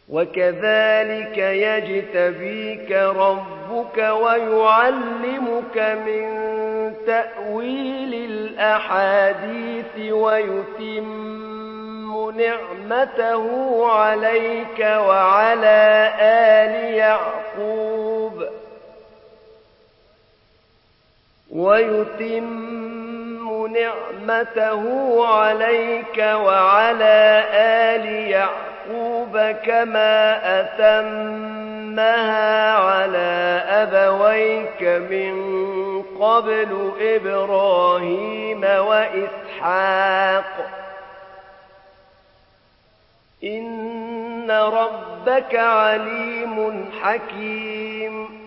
وكذلك يجتبيك ربك ويعلمك من تأويل الأحاديث ويتم نعمته عليك وعلى آل يعقوب كما أتمها على أبويك من قبل إبراهيم وإسحاق إن ربك عليم حكيم